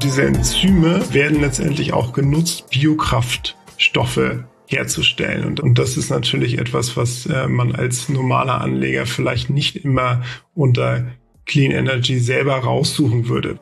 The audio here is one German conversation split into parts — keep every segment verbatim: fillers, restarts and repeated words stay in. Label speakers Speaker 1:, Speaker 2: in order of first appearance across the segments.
Speaker 1: diese Enzyme werden letztendlich auch genutzt, Biokraftstoffe herzustellen. Und, und das ist natürlich etwas, was äh, man als normaler Anleger vielleicht nicht immer unter Clean Energy selber raussuchen würde.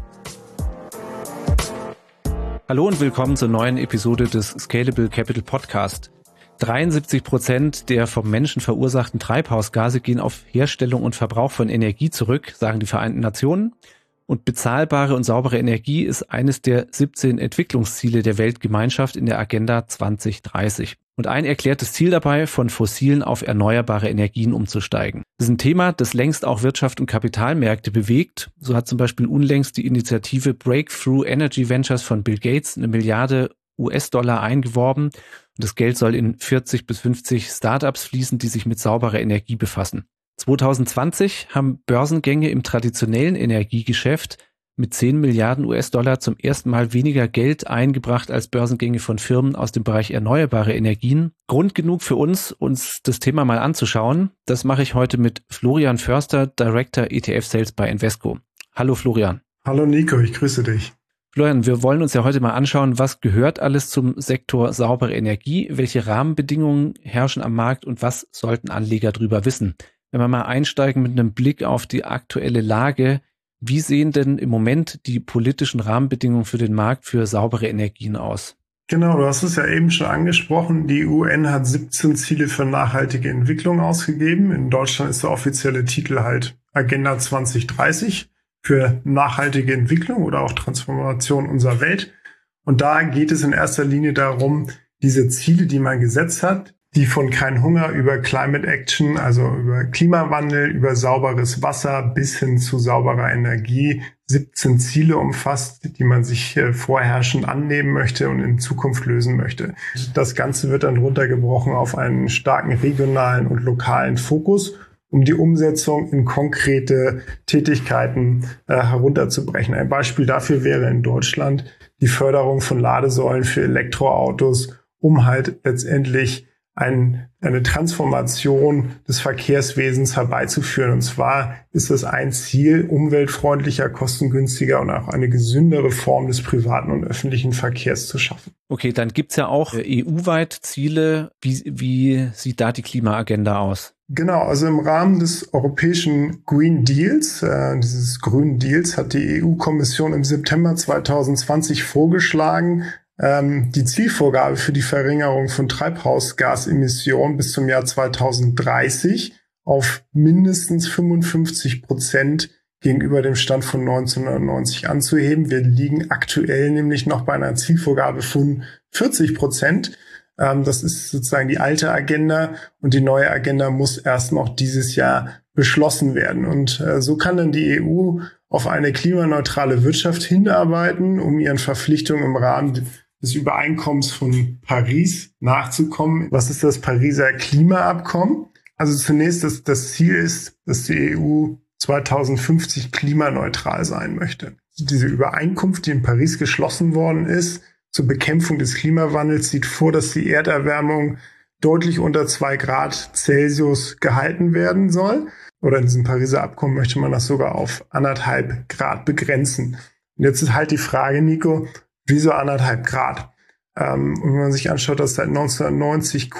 Speaker 2: Hallo und willkommen zur neuen Episode des Scalable Capital Podcast. dreiundsiebzig Prozent der vom Menschen verursachten Treibhausgase gehen auf Herstellung und Verbrauch von Energie zurück, sagen die Vereinten Nationen. Und bezahlbare und saubere Energie ist eines der siebzehn Entwicklungsziele der Weltgemeinschaft in der Agenda zwanzig dreißig. Und ein erklärtes Ziel dabei, von fossilen auf erneuerbare Energien umzusteigen. Das ist ein Thema, das längst auch Wirtschaft und Kapitalmärkte bewegt. So hat zum Beispiel unlängst die Initiative Breakthrough Energy Ventures von Bill Gates eine Milliarde U S-Dollar eingeworben. Und das Geld soll in vierzig bis fünfzig Startups fließen, die sich mit sauberer Energie befassen. zwanzig zwanzig haben Börsengänge im traditionellen Energiegeschäft mit zehn Milliarden U S-Dollar zum ersten Mal weniger Geld eingebracht als Börsengänge von Firmen aus dem Bereich erneuerbare Energien. Grund genug für uns, uns das Thema mal anzuschauen. Das mache ich heute mit Florian Förster, Director E T F Sales bei Invesco. Hallo Florian.
Speaker 1: Hallo Nico, ich grüße dich.
Speaker 2: Florian, wir wollen uns ja heute mal anschauen, was gehört alles zum Sektor saubere Energie, welche Rahmenbedingungen herrschen am Markt und was sollten Anleger drüber wissen. Wenn wir mal einsteigen mit einem Blick auf die aktuelle Lage, wie sehen denn im Moment die politischen Rahmenbedingungen für den Markt für saubere Energien aus?
Speaker 1: Genau, du hast es ja eben schon angesprochen. Die U N hat siebzehn Ziele für nachhaltige Entwicklung ausgegeben. In Deutschland ist der offizielle Titel halt Agenda zwanzig dreißig für nachhaltige Entwicklung oder auch Transformation unserer Welt. Und da geht es in erster Linie darum, diese Ziele, die man gesetzt hat, die von kein Hunger über Climate Action, also über Klimawandel, über sauberes Wasser bis hin zu sauberer Energie, siebzehn Ziele umfasst, die man sich äh, vorherrschend annehmen möchte und in Zukunft lösen möchte. Das Ganze wird dann runtergebrochen auf einen starken regionalen und lokalen Fokus, um die Umsetzung in konkrete Tätigkeiten äh, herunterzubrechen. Ein Beispiel dafür wäre in Deutschland die Förderung von Ladesäulen für Elektroautos, um halt letztendlich Ein, eine Transformation des Verkehrswesens herbeizuführen. Und zwar ist es ein Ziel, umweltfreundlicher, kostengünstiger und auch eine gesündere Form des privaten und öffentlichen Verkehrs zu schaffen.
Speaker 2: Okay, dann gibt's ja auch E U-weit Ziele. Wie, wie sieht da die Klimaagenda aus?
Speaker 1: Genau, also im Rahmen des europäischen Green Deals, äh, dieses grünen Deals, hat die E U-Kommission im September zwanzig zwanzig vorgeschlagen, die Zielvorgabe für die Verringerung von Treibhausgasemissionen bis zum Jahr zwanzig dreißig auf mindestens fünfundfünfzig Prozent gegenüber dem Stand von neunzehnhundertneunzig anzuheben. Wir liegen aktuell nämlich noch bei einer Zielvorgabe von vierzig Prozent. Das ist sozusagen die alte Agenda und die neue Agenda muss erst noch dieses Jahr beschlossen werden. Und so kann dann die E U auf eine klimaneutrale Wirtschaft hinarbeiten, um ihren Verpflichtungen im Rahmen des Übereinkommens von Paris nachzukommen. Was ist das Pariser Klimaabkommen? Also zunächst, dass das Ziel ist, dass die E U zwanzig fünfzig klimaneutral sein möchte. Diese Übereinkunft, die in Paris geschlossen worden ist, zur Bekämpfung des Klimawandels, sieht vor, dass die Erderwärmung deutlich unter zwei Grad Celsius gehalten werden soll. Oder in diesem Pariser Abkommen möchte man das sogar auf anderthalb Grad begrenzen. Und jetzt ist halt die Frage, Nico, wieso anderthalb Grad? Ähm, und wenn man sich anschaut, dass seit neunzehnhundertneunzig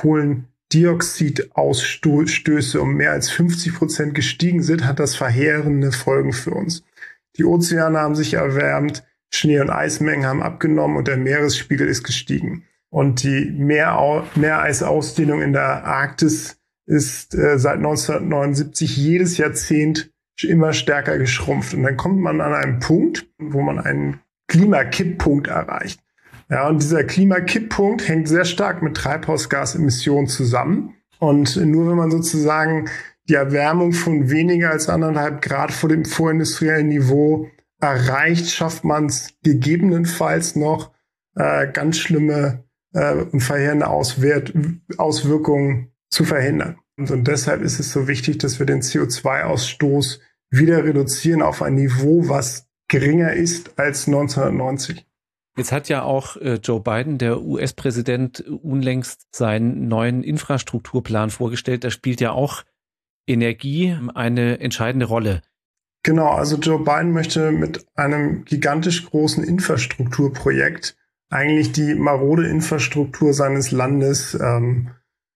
Speaker 1: Kohlendioxidausstöße um mehr als fünfzig Prozent gestiegen sind, hat das verheerende Folgen für uns. Die Ozeane haben sich erwärmt, Schnee- und Eismengen haben abgenommen und der Meeresspiegel ist gestiegen. Und die Meerau- Meereisausdehnung in der Arktis ist äh, seit neunzehnhundertneunundsiebzig jedes Jahrzehnt immer stärker geschrumpft. Und dann kommt man an einen Punkt, wo man einen Klimakipppunkt erreicht. Ja, und dieser Klimakipppunkt hängt sehr stark mit Treibhausgasemissionen zusammen. Und nur wenn man sozusagen die Erwärmung von weniger als anderthalb Grad vor dem vorindustriellen Niveau erreicht, schafft man es gegebenenfalls noch, äh, ganz schlimme äh, und verheerende Auswert- Auswirkungen zu verhindern. Und, und deshalb ist es so wichtig, dass wir den C O zwei Ausstoß wieder reduzieren auf ein Niveau, was geringer ist als neunzehnhundertneunzig.
Speaker 2: Jetzt hat ja auch äh, Joe Biden, der U S-Präsident, unlängst seinen neuen Infrastrukturplan vorgestellt. Da spielt ja auch Energie eine entscheidende Rolle.
Speaker 1: Genau, also Joe Biden möchte mit einem gigantisch großen Infrastrukturprojekt eigentlich die marode Infrastruktur seines Landes ähm,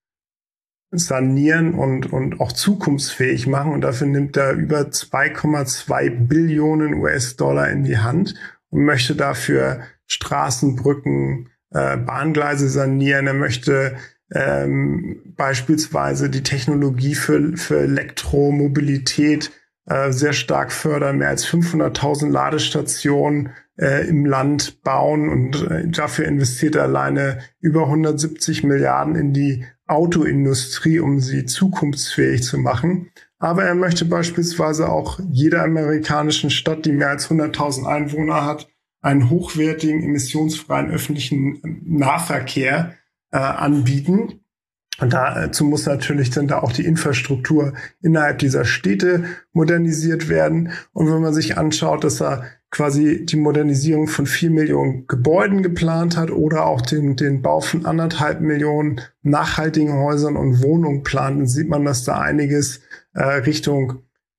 Speaker 1: sanieren und, und auch zukunftsfähig machen. Und dafür nimmt er über zwei Komma zwei Billionen U S-Dollar in die Hand und möchte dafür Straßen, Brücken, äh, Bahngleise sanieren. Er möchte ähm, beispielsweise die Technologie für, für Elektromobilität äh, sehr stark fördern, mehr als fünfhunderttausend Ladestationen äh, im Land bauen und äh, dafür investiert er alleine über hundertsiebzig Milliarden in die Autoindustrie, um sie zukunftsfähig zu machen. Aber er möchte beispielsweise auch jeder amerikanischen Stadt, die mehr als hunderttausend Einwohner hat, einen hochwertigen, emissionsfreien öffentlichen Nahverkehr äh, anbieten. Und dazu muss natürlich dann da auch die Infrastruktur innerhalb dieser Städte modernisiert werden. Und wenn man sich anschaut, dass er quasi die Modernisierung von vier Millionen Gebäuden geplant hat oder auch den, den Bau von anderthalb Millionen nachhaltigen Häusern und Wohnungen plant, dann sieht man, dass da einiges äh, Richtung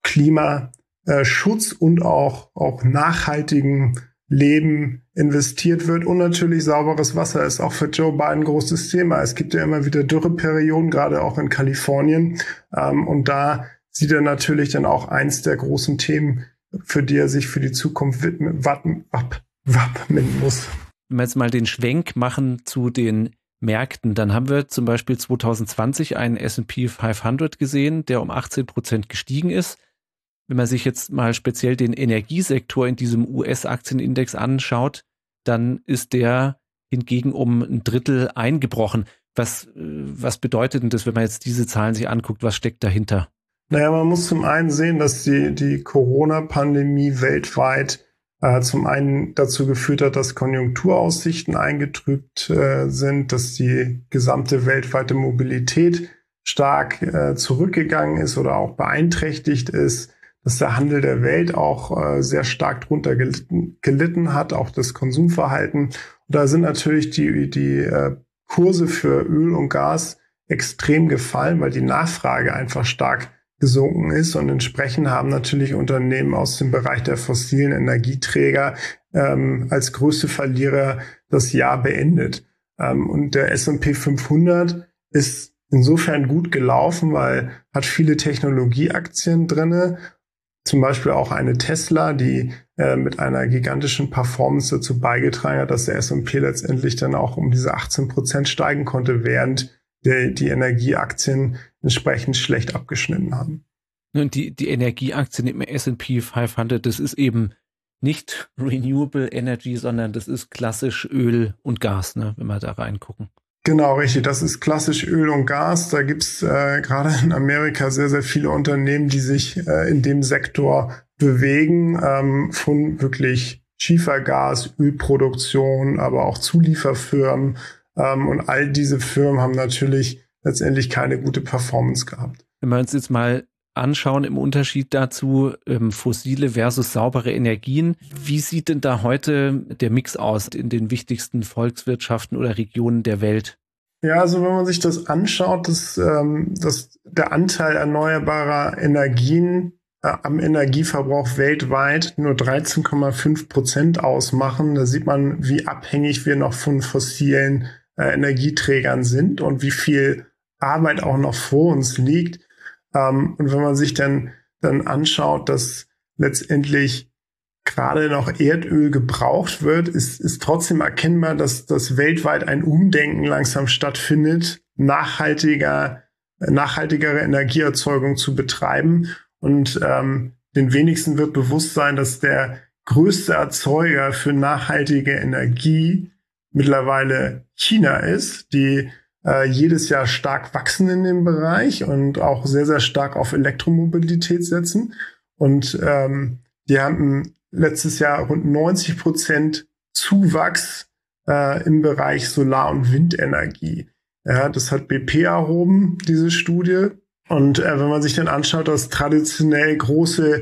Speaker 1: Klimaschutz und auch, auch nachhaltigen Leben investiert wird. Und natürlich sauberes Wasser ist auch für Joe Biden ein großes Thema. Es gibt ja immer wieder Dürreperioden, gerade auch in Kalifornien. Ähm, und da sieht er natürlich dann auch eins der großen Themen, für die er sich für die Zukunft widmen, wappen, wapp, wappnen muss.
Speaker 2: Wenn wir jetzt mal den Schwenk machen zu den Märkten, dann haben wir zum Beispiel zwanzig zwanzig einen S und P fünfhundert gesehen, der um achtzehn Prozent gestiegen ist. Wenn man sich jetzt mal speziell den Energiesektor in diesem U S-Aktienindex anschaut, dann ist der hingegen um ein Drittel eingebrochen. Was, was bedeutet denn das, wenn man jetzt diese Zahlen sich anguckt? Was steckt dahinter?
Speaker 1: Naja, man muss zum einen sehen, dass die, die Corona-Pandemie weltweit äh, zum einen dazu geführt hat, dass Konjunkturaussichten eingetrübt äh, sind, dass die gesamte weltweite Mobilität stark äh, zurückgegangen ist oder auch beeinträchtigt ist, dass der Handel der Welt auch äh, sehr stark drunter gelitten, gelitten hat, auch das Konsumverhalten. Und da sind natürlich die, die äh, Kurse für Öl und Gas extrem gefallen, weil die Nachfrage einfach stark gesunken ist. Und entsprechend haben natürlich Unternehmen aus dem Bereich der fossilen Energieträger ähm, als größte Verlierer das Jahr beendet. Ähm, und der S und P fünfhundert ist insofern gut gelaufen, weil hat viele Technologieaktien drinne. Zum Beispiel auch eine Tesla, die äh, mit einer gigantischen Performance dazu beigetragen hat, dass der S und P letztendlich dann auch um diese achtzehn Prozent steigen konnte, während der, die Energieaktien entsprechend schlecht abgeschnitten haben.
Speaker 2: Und die, die Energieaktien im S und P fünfhundert, das ist eben nicht Renewable Energy, sondern das ist klassisch Öl und Gas, ne, wenn wir da reingucken.
Speaker 1: Genau, richtig. Das ist klassisch Öl und Gas. Da gibt's äh, gerade in Amerika sehr, sehr viele Unternehmen, die sich äh, in dem Sektor bewegen, ähm, von wirklich Schiefergas, Ölproduktion, aber auch Zulieferfirmen. Ähm, und all diese Firmen haben natürlich letztendlich keine gute Performance gehabt.
Speaker 2: Wenn wir uns jetzt mal anschauen im Unterschied dazu, ähm, fossile versus saubere Energien. Wie sieht denn da heute der Mix aus in den wichtigsten Volkswirtschaften oder Regionen der Welt?
Speaker 1: Ja, also wenn man sich das anschaut, dass, ähm, dass der Anteil erneuerbarer Energien äh, am Energieverbrauch weltweit nur dreizehn Komma fünf Prozent ausmachen, da sieht man, wie abhängig wir noch von fossilen äh, Energieträgern sind und wie viel Arbeit auch noch vor uns liegt. Um, und wenn man sich dann, dann anschaut, dass letztendlich gerade noch Erdöl gebraucht wird, ist, ist trotzdem erkennbar, dass, dass weltweit ein Umdenken langsam stattfindet, nachhaltiger, nachhaltigere Energieerzeugung zu betreiben. Und ähm, den wenigsten wird bewusst sein, dass der größte Erzeuger für nachhaltige Energie mittlerweile China ist, die jedes Jahr stark wachsen in dem Bereich und auch sehr, sehr stark auf Elektromobilität setzen. Und ähm, die hatten letztes Jahr rund neunzig Prozent Zuwachs äh, im Bereich Solar- und Windenergie. Ja, das hat B P erhoben, diese Studie. Und äh, wenn man sich dann anschaut, dass traditionell große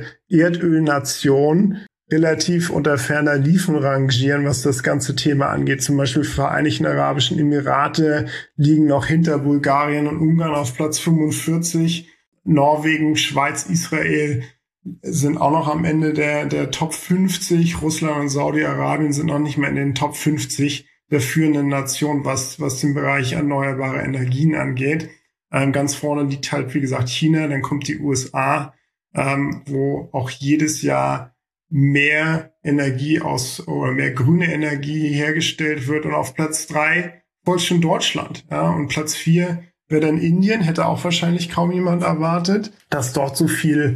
Speaker 1: Erdölnationen relativ unter ferner Liefen rangieren, was das ganze Thema angeht. Zum Beispiel Vereinigten Arabischen Emirate liegen noch hinter Bulgarien und Ungarn auf Platz fünfundvierzig. Norwegen, Schweiz, Israel sind auch noch am Ende der, der Top fünfzig. Russland und Saudi-Arabien sind noch nicht mehr in den Top fünfzig der führenden Nationen, was, was den Bereich erneuerbare Energien angeht. Ähm, ganz vorne liegt halt, wie gesagt, China, dann kommt die U S A, ähm, wo auch jedes Jahr mehr Energie aus oder mehr grüne Energie hergestellt wird. Und auf Platz drei folgt schon Deutschland. Ja, und Platz vier wäre dann Indien, hätte auch wahrscheinlich kaum jemand erwartet, dass dort so viel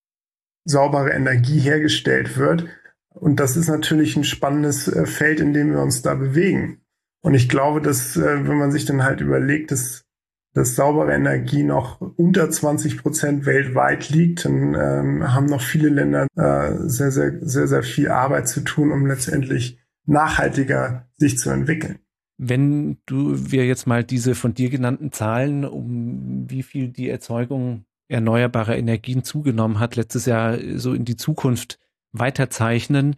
Speaker 1: saubere Energie hergestellt wird. Und das ist natürlich ein spannendes äh, Feld, in dem wir uns da bewegen. Und ich glaube, dass, äh, wenn man sich dann halt überlegt, dass, dass saubere Energie noch unter zwanzig Prozent weltweit liegt, dann ähm, haben noch viele Länder äh, sehr, sehr, sehr, sehr viel Arbeit zu tun, um letztendlich nachhaltiger sich zu entwickeln.
Speaker 2: Wenn du wir jetzt mal diese von dir genannten Zahlen, um wie viel die Erzeugung erneuerbarer Energien zugenommen hat, letztes Jahr so in die Zukunft weiterzeichnen.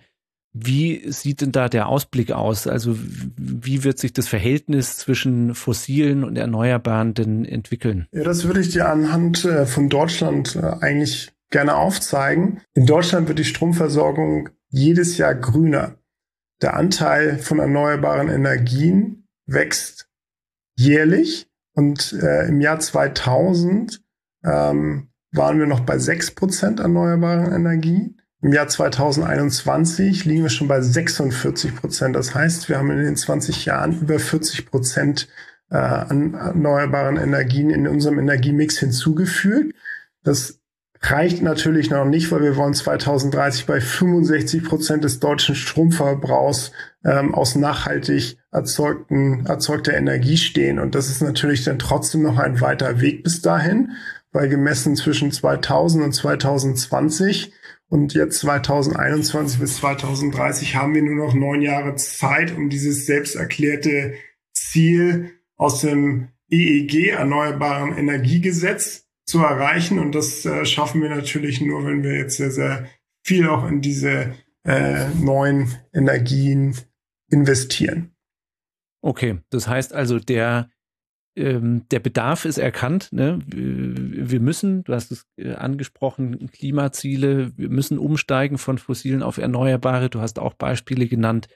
Speaker 2: Wie sieht denn da der Ausblick aus? Also wie wird sich das Verhältnis zwischen fossilen und Erneuerbaren denn entwickeln?
Speaker 1: Ja, das würde ich dir anhand äh, von Deutschland äh, eigentlich gerne aufzeigen. In Deutschland wird die Stromversorgung jedes Jahr grüner. Der Anteil von erneuerbaren Energien wächst jährlich und äh, im Jahr zweitausend ähm, waren wir noch bei sechs Prozent erneuerbaren Energien. Im Jahr zweitausendeinundzwanzig liegen wir schon bei sechsundvierzig Prozent. Das heißt, wir haben in den zwanzig Jahren über vierzig Prozent äh, an erneuerbaren Energien in unserem Energiemix hinzugefügt. Das reicht natürlich noch nicht, weil wir wollen zweitausenddreißig bei fünfundsechzig Prozent des deutschen Stromverbrauchs ähm, aus nachhaltig erzeugten, erzeugter Energie stehen. Und das ist natürlich dann trotzdem noch ein weiter Weg bis dahin, weil gemessen zwischen zweitausend und zweitausendzwanzig und jetzt zweitausendeinundzwanzig bis zweitausenddreißig haben wir nur noch neun Jahre Zeit, um dieses selbst erklärte Ziel aus dem E E G, Erneuerbaren Energiegesetz, zu erreichen. Und das äh, schaffen wir natürlich nur, wenn wir jetzt sehr, sehr viel auch in diese äh, neuen Energien investieren.
Speaker 2: Okay, das heißt also, der, ähm, der Bedarf ist erkannt. Ne? Wir müssen, du hast es angesprochen, Klimaziele, wir müssen umsteigen von fossilen auf Erneuerbare. Du hast auch Beispiele genannt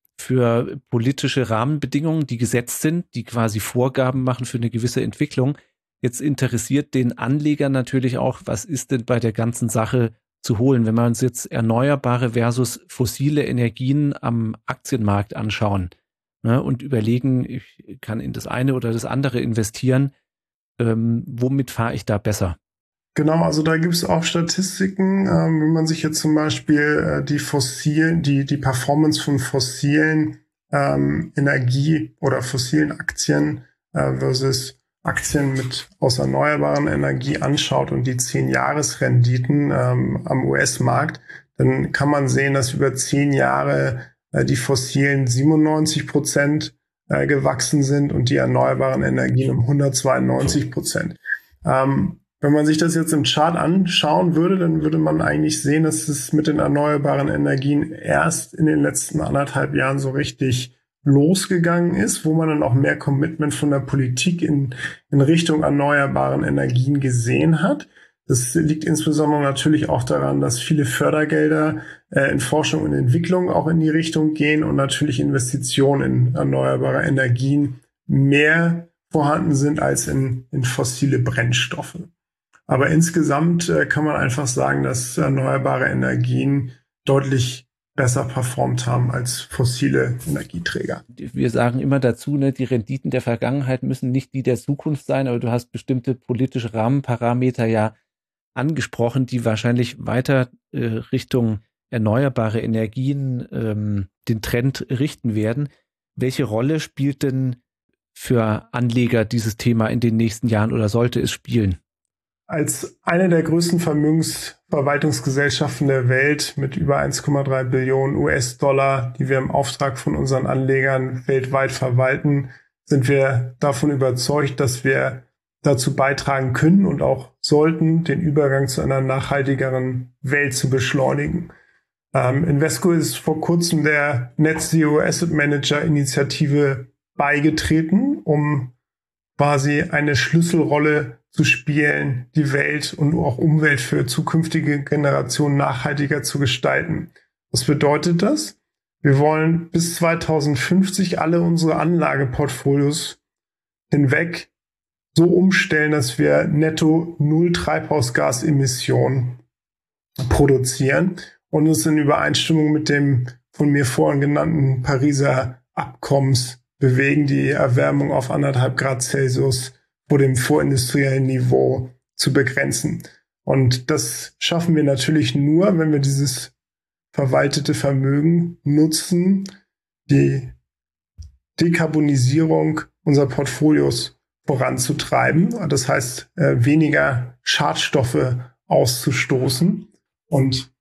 Speaker 2: für politische Rahmenbedingungen, die gesetzt sind, die quasi Vorgaben machen für eine gewisse Entwicklung. Jetzt interessiert den Anleger natürlich auch, was ist denn bei der ganzen Sache zu holen, wenn wir uns jetzt erneuerbare versus fossile Energien am Aktienmarkt anschauen, ne, und überlegen, ich kann in das eine oder das andere investieren, ähm, womit fahre ich da besser?
Speaker 1: Genau, also da gibt es auch Statistiken, ähm, wenn man sich jetzt zum Beispiel äh, die fossilen, die die Performance von fossilen ähm, Energie oder fossilen Aktien äh, versus Aktien mit aus erneuerbaren Energie anschaut und die zehn-Jahres-Renditen ähm, am U S-Markt, dann kann man sehen, dass über zehn Jahre äh, die fossilen siebenundneunzig Prozent äh, gewachsen sind und die erneuerbaren Energien um hundertzweiundneunzig Prozent. Ähm, wenn man sich das jetzt im Chart anschauen würde, dann würde man eigentlich sehen, dass es mit den erneuerbaren Energien erst in den letzten anderthalb Jahren so richtig losgegangen ist, wo man dann auch mehr Commitment von der Politik in, in Richtung erneuerbaren Energien gesehen hat. Das liegt insbesondere natürlich auch daran, dass viele Fördergelder äh, in Forschung und Entwicklung auch in die Richtung gehen und natürlich Investitionen in erneuerbare Energien mehr vorhanden sind als in, in fossile Brennstoffe. Aber insgesamt äh, kann man einfach sagen, dass erneuerbare Energien deutlich besser performt haben als fossile Energieträger.
Speaker 2: Wir sagen immer dazu, ne, die Renditen der Vergangenheit müssen nicht die der Zukunft sein, aber du hast bestimmte politische Rahmenparameter ja angesprochen, die wahrscheinlich weiter äh, Richtung erneuerbare Energien ähm, den Trend richten werden. Welche Rolle spielt denn für Anleger dieses Thema in den nächsten Jahren oder sollte es spielen?
Speaker 1: Als eine der größten Vermögensverwaltungsgesellschaften der Welt mit über eins Komma drei Billionen U S-Dollar, die wir im Auftrag von unseren Anlegern weltweit verwalten, sind wir davon überzeugt, dass wir dazu beitragen können und auch sollten, den Übergang zu einer nachhaltigeren Welt zu beschleunigen. Ähm, Invesco ist vor kurzem der Net Zero Asset Manager Initiative beigetreten, um quasi eine Schlüsselrolle zu spielen, die Welt und auch Umwelt für zukünftige Generationen nachhaltiger zu gestalten. Was bedeutet das? Wir wollen bis zweitausendfünfzig alle unsere Anlageportfolios hinweg so umstellen, dass wir netto null Treibhausgasemissionen produzieren und es in Übereinstimmung mit dem von mir vorhin genannten Pariser Abkommens bewegen, die Erwärmung auf anderthalb Grad Celsius vor dem vorindustriellen Niveau zu begrenzen. Und das schaffen wir natürlich nur, wenn wir dieses verwaltete Vermögen nutzen, die Dekarbonisierung unserer Portfolios voranzutreiben. Das heißt, weniger Schadstoffe auszustoßen. Und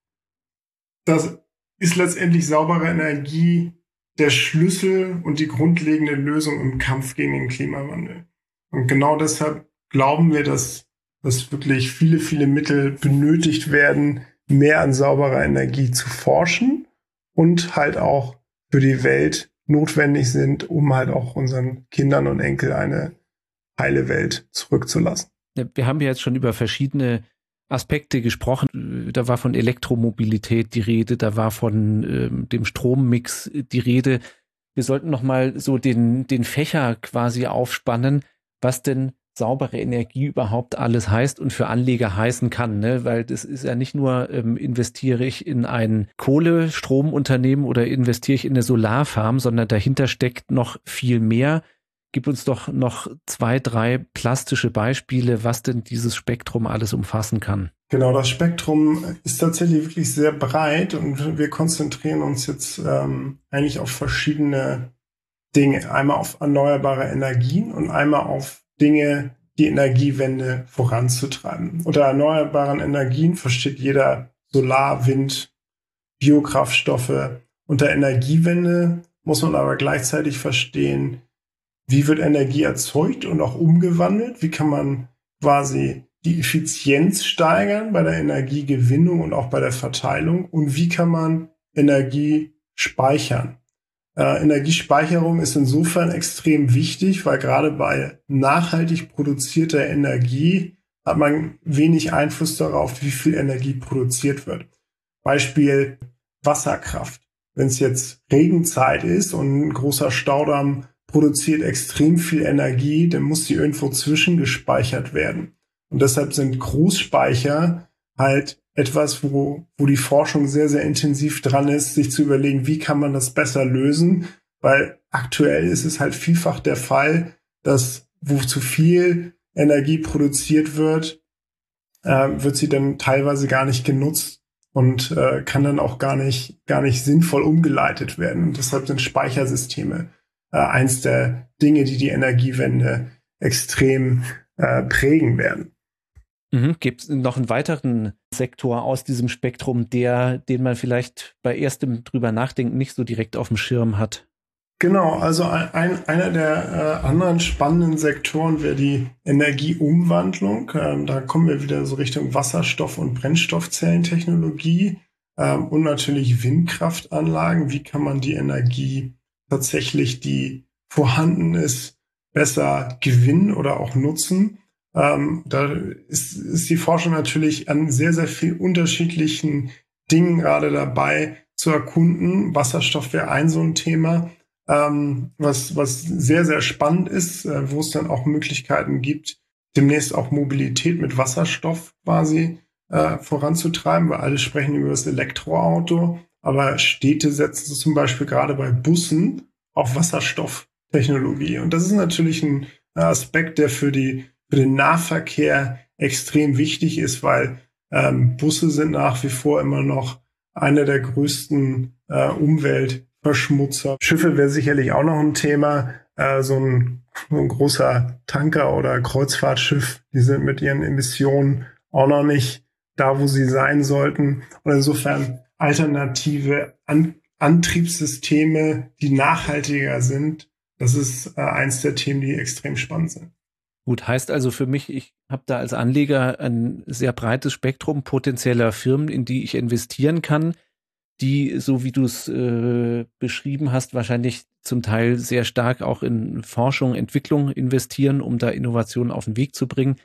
Speaker 1: das ist letztendlich saubere Energie der Schlüssel und die grundlegende Lösung im Kampf gegen den Klimawandel. Und genau deshalb glauben wir, dass, dass wirklich viele, viele Mittel benötigt werden, mehr an sauberer Energie zu forschen und halt auch für die Welt notwendig sind, um halt auch unseren Kindern und Enkeln eine heile Welt zurückzulassen.
Speaker 2: Ja, wir haben ja jetzt schon über verschiedene Aspekte gesprochen. Da war von Elektromobilität die Rede, da war von ähm, dem Strommix die Rede. Wir sollten nochmal so den, den Fächer quasi aufspannen, was denn saubere Energie überhaupt alles heißt und für Anleger heißen kann, ne? Weil das ist ja nicht nur, ähm, investiere ich in ein Kohlestromunternehmen oder investiere ich in eine Solarfarm, sondern dahinter steckt noch viel mehr. Gib uns doch noch zwei, drei plastische Beispiele, was denn dieses Spektrum alles umfassen kann.
Speaker 1: Genau, das Spektrum ist tatsächlich wirklich sehr breit und wir konzentrieren uns jetzt ähm, eigentlich auf verschiedene Dinge. Einmal auf erneuerbare Energien und einmal auf Dinge, die Energiewende voranzutreiben. Unter erneuerbaren Energien versteht jeder Solar, Wind, Biokraftstoffe. Unter Energiewende muss man aber gleichzeitig verstehen, wie wird Energie erzeugt und auch umgewandelt? Wie kann man quasi die Effizienz steigern bei der Energiegewinnung und auch bei der Verteilung? Und wie kann man Energie speichern? Äh, Energiespeicherung ist insofern extrem wichtig, weil gerade bei nachhaltig produzierter Energie hat man wenig Einfluss darauf, wie viel Energie produziert wird. Beispiel Wasserkraft. Wenn es jetzt Regenzeit ist und ein großer Staudamm produziert extrem viel Energie, dann muss die irgendwo zwischengespeichert werden. Und deshalb sind Großspeicher halt etwas, wo, wo die Forschung sehr, sehr intensiv dran ist, sich zu überlegen, wie kann man das besser lösen, weil aktuell ist es halt vielfach der Fall, dass wo zu viel Energie produziert wird, äh, wird sie dann teilweise gar nicht genutzt und äh, kann dann auch gar nicht, gar nicht sinnvoll umgeleitet werden. Und deshalb sind Speichersysteme äh, eins der Dinge, die die Energiewende extrem äh, prägen werden.
Speaker 2: Mhm. Gibt es noch einen weiteren Sektor aus diesem Spektrum, der, den man vielleicht bei erstem drüber nachdenken nicht so direkt auf dem Schirm hat?
Speaker 1: Genau, also ein, einer der äh, anderen spannenden Sektoren wäre die Energieumwandlung. Ähm, da kommen wir wieder so Richtung Wasserstoff- und Brennstoffzellentechnologie ähm, und natürlich Windkraftanlagen. Wie kann man die Energie tatsächlich, die vorhanden ist, besser gewinnen oder auch nutzen? Ähm, da ist, ist die Forschung natürlich an sehr, sehr vielen unterschiedlichen Dingen gerade dabei zu erkunden. Wasserstoff wäre ein so ein Thema, ähm, was, was sehr, sehr spannend ist, äh, wo es dann auch Möglichkeiten gibt, demnächst auch Mobilität mit Wasserstoff quasi äh, voranzutreiben, weil alle sprechen über das Elektroauto, aber Städte setzen zum Beispiel gerade bei Bussen auf Wasserstofftechnologie. Und das ist natürlich ein Aspekt, der für die für den Nahverkehr extrem wichtig ist, weil ähm, Busse sind nach wie vor immer noch einer der größten äh, Umweltverschmutzer. Schiffe wäre sicherlich auch noch ein Thema. Äh, so, ein, so ein großer Tanker oder Kreuzfahrtschiff, die sind mit ihren Emissionen auch noch nicht da, wo sie sein sollten. Und insofern alternative An- Antriebssysteme, die nachhaltiger sind, das ist äh, eins der Themen, die extrem spannend sind.
Speaker 2: Gut, heißt also für mich, ich habe da als Anleger ein sehr breites Spektrum potenzieller Firmen, in die ich investieren kann, die, so wie du es äh, beschrieben hast, wahrscheinlich zum Teil sehr stark auch in Forschung, Entwicklung investieren, um da Innovationen auf den Weg zu bringen.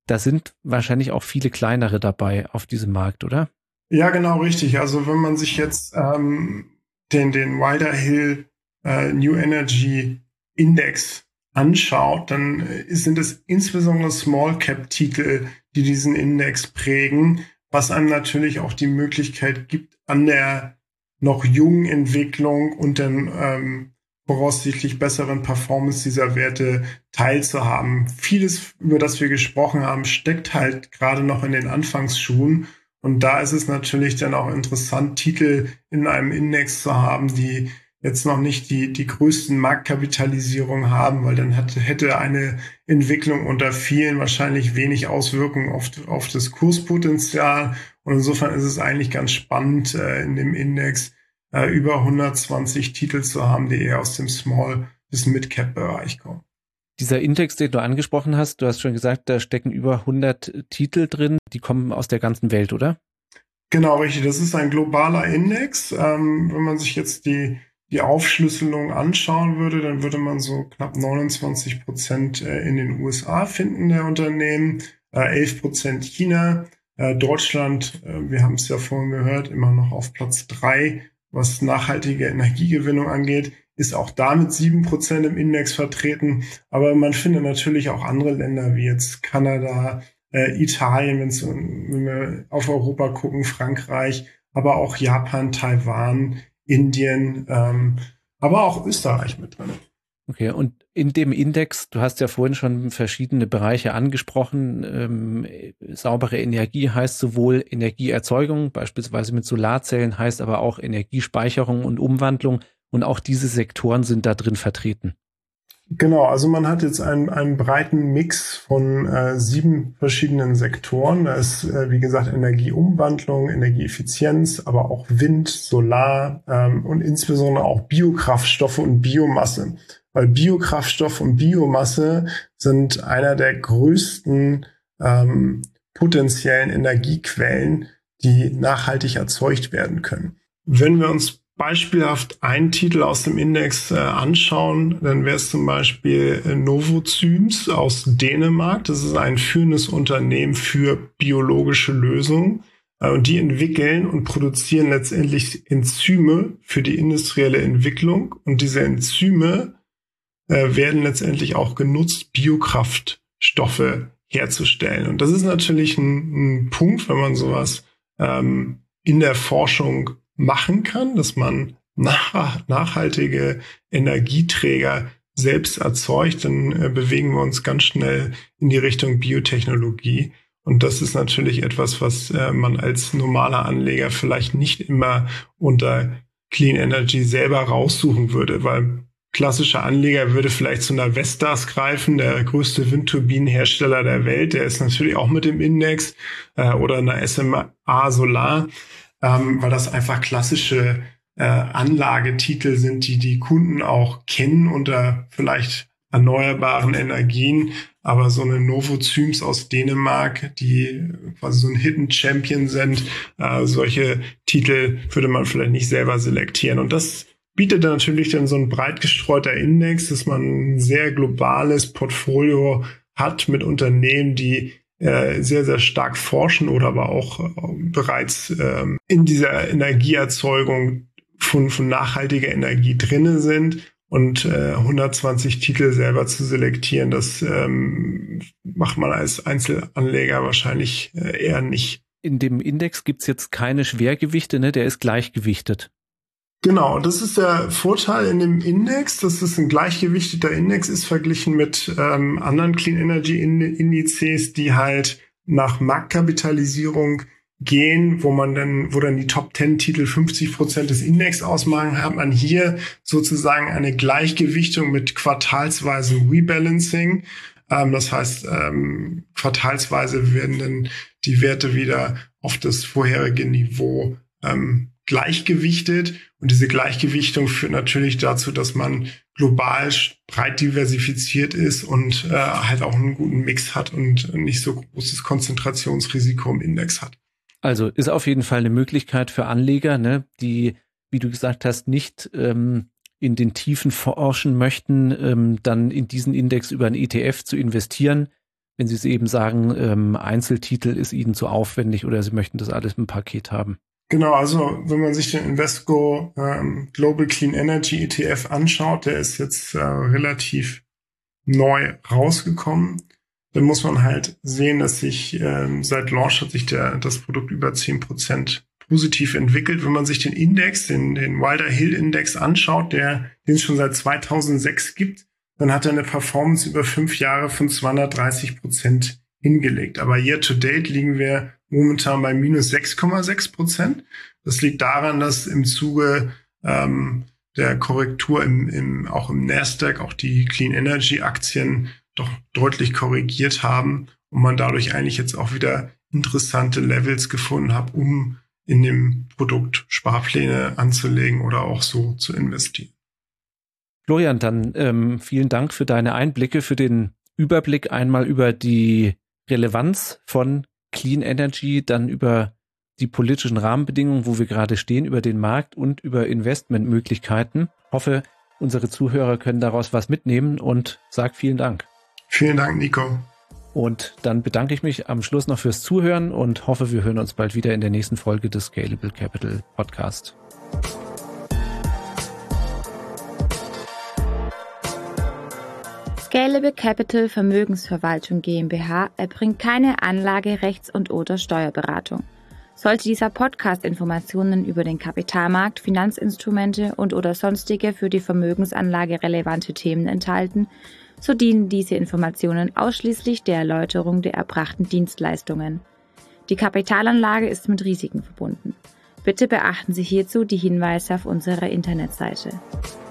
Speaker 2: da sind wahrscheinlich auch viele kleinere dabei auf diesem Markt, oder?
Speaker 1: Ja, genau, richtig. Also wenn man sich jetzt ähm, den, den Wilder Hill äh, New Energy Index anschaut, dann äh, sind es insbesondere Small-Cap-Titel, die diesen Index prägen, was einem natürlich auch die Möglichkeit gibt, an der noch jungen Entwicklung und den ähm, voraussichtlich besseren Performance dieser Werte teilzuhaben. Vieles, über das wir gesprochen haben, steckt halt gerade noch in den Anfangsschuhen. Und da ist es natürlich dann auch interessant, Titel in einem Index zu haben, die jetzt noch nicht die, die größten Marktkapitalisierungen haben, weil dann hat, hätte eine Entwicklung unter vielen wahrscheinlich wenig Auswirkungen auf, auf das Kurspotenzial. Und insofern ist es eigentlich ganz spannend, äh, in dem Index äh, über hundertzwanzig Titel zu haben, die eher aus dem Small- bis Mid-Cap-Bereich kommen.
Speaker 2: Dieser Index, den du angesprochen hast, du hast schon gesagt, da stecken über hundert Titel drin, die kommen aus der ganzen Welt, oder?
Speaker 1: Genau, richtig. Das ist ein globaler Index. Ähm, wenn man sich jetzt die, die Aufschlüsselung anschauen würde, dann würde man so knapp neunundzwanzig Prozent in den U S A finden, der Unternehmen, äh, elf Prozent China, äh, Deutschland, äh, wir haben es ja vorhin gehört, immer noch auf Platz drei, was nachhaltige Energiegewinnung angeht, ist auch damit sieben Prozent im Index vertreten. Aber man findet natürlich auch andere Länder wie jetzt Kanada, äh, Italien, wenn's, wenn wir auf Europa gucken, Frankreich, aber auch Japan, Taiwan, Indien, ähm, aber auch Österreich mit drin.
Speaker 2: Okay, und in dem Index, du hast ja vorhin schon verschiedene Bereiche angesprochen, ähm, saubere Energie heißt sowohl Energieerzeugung, beispielsweise mit Solarzellen, heißt aber auch Energiespeicherung und Umwandlung. Und auch diese Sektoren sind da drin vertreten.
Speaker 1: Genau, also man hat jetzt einen, einen breiten Mix von äh, sieben verschiedenen Sektoren. Da ist, äh, wie gesagt, Energieumwandlung, Energieeffizienz, aber auch Wind, Solar ähm, und insbesondere auch Biokraftstoffe und Biomasse. Weil Biokraftstoff und Biomasse sind einer der größten ähm, potenziellen Energiequellen, die nachhaltig erzeugt werden können. Wenn wir uns beispielhaft einen Titel aus dem Index äh, anschauen, dann wäre es zum Beispiel äh, Novozymes aus Dänemark. Das ist ein führendes Unternehmen für biologische Lösungen. Äh, und die entwickeln und produzieren letztendlich Enzyme für die industrielle Entwicklung. Und diese Enzyme äh, werden letztendlich auch genutzt, Biokraftstoffe herzustellen. Und das ist natürlich ein, ein Punkt, wenn man sowas ähm, in der Forschung machen kann, dass man nach, nachhaltige Energieträger selbst erzeugt, dann äh, bewegen wir uns ganz schnell in die Richtung Biotechnologie. Und das ist natürlich etwas, was äh, man als normaler Anleger vielleicht nicht immer unter Clean Energy selber raussuchen würde, weil klassischer Anleger würde vielleicht zu einer Vestas greifen, der größte Windturbinenhersteller der Welt, der ist natürlich auch mit im Index, äh, oder einer S M A Solar. Ähm, weil das einfach klassische äh, Anlagetitel sind, die die Kunden auch kennen unter vielleicht erneuerbaren Energien. Aber so eine Novozymes aus Dänemark, die quasi so ein Hidden Champion sind, äh, solche Titel würde man vielleicht nicht selber selektieren. Und das bietet dann natürlich dann so ein breit gestreuter Index, dass man ein sehr globales Portfolio hat mit Unternehmen, die sehr, sehr stark forschen oder aber auch äh, bereits ähm, in dieser Energieerzeugung von, von nachhaltiger Energie drinne sind. Und äh, hundertzwanzig Titel selber zu selektieren, das ähm, macht man als Einzelanleger wahrscheinlich äh, eher nicht.
Speaker 2: In dem Index gibt's jetzt keine Schwergewichte, ne? Der ist gleichgewichtet.
Speaker 1: Genau, das ist der Vorteil in dem Index, dass es ein gleichgewichteter Index ist, verglichen mit ähm, anderen Clean Energy Indizes, die halt nach Marktkapitalisierung gehen, wo man dann, wo dann die Top zehn Titel fünfzig Prozent des Index ausmachen, hat man hier sozusagen eine Gleichgewichtung mit quartalsweisem Rebalancing. Ähm, das heißt, ähm, quartalsweise werden dann die Werte wieder auf das vorherige Niveau ähm, gleichgewichtet. Und diese Gleichgewichtung führt natürlich dazu, dass man global breit diversifiziert ist und äh, halt auch einen guten Mix hat und nicht so großes Konzentrationsrisiko im Index hat.
Speaker 2: Also ist auf jeden Fall eine Möglichkeit für Anleger, ne, die, wie du gesagt hast, nicht ähm, in den Tiefen forschen möchten, ähm, dann in diesen Index über einen E T F zu investieren. wenn Sie es eben sagen, ähm, Einzeltitel ist Ihnen zu aufwendig oder Sie möchten das alles im Paket haben?
Speaker 1: Genau, also wenn man sich den Invesco ähm, Global Clean Energy E T F anschaut, der ist jetzt äh, relativ neu rausgekommen. Dann muss man halt sehen, dass sich ähm, seit Launch hat sich der, das Produkt über zehn Prozent positiv entwickelt. Wenn man sich den Index, den, den Wilder Hill Index anschaut, der, den es schon seit zweitausendsechs gibt, dann hat er eine Performance über fünf Jahre von zweihundertdreißig Prozent hingelegt. Aber year to date liegen wir momentan bei minus sechs Komma sechs Prozent. Das liegt daran, dass im Zuge ähm, der Korrektur im, im, auch im Nasdaq auch die Clean Energy Aktien doch deutlich korrigiert haben und man dadurch eigentlich jetzt auch wieder interessante Levels gefunden hat, um in dem Produkt Sparpläne anzulegen oder auch so zu investieren.
Speaker 2: Florian, dann ähm, vielen Dank für deine Einblicke, für den Überblick einmal über die Relevanz von Clean Energy, dann über die politischen Rahmenbedingungen, wo wir gerade stehen, über den Markt und über Investmentmöglichkeiten. Ich hoffe, unsere Zuhörer können daraus was mitnehmen und sage vielen Dank.
Speaker 1: Vielen Dank, Nico.
Speaker 2: Und dann bedanke ich mich am Schluss noch fürs Zuhören und hoffe, wir hören uns bald wieder in der nächsten Folge des Scalable Capital Podcast.
Speaker 3: Scalable Capital Vermögensverwaltung GmbH erbringt keine Anlage-, Rechts- und oder Steuerberatung. Sollte dieser Podcast Informationen über den Kapitalmarkt, Finanzinstrumente und oder sonstige für die Vermögensanlage relevante Themen enthalten, so dienen diese Informationen ausschließlich der Erläuterung der erbrachten Dienstleistungen. Die Kapitalanlage ist mit Risiken verbunden. Bitte beachten Sie hierzu die Hinweise auf unserer Internetseite.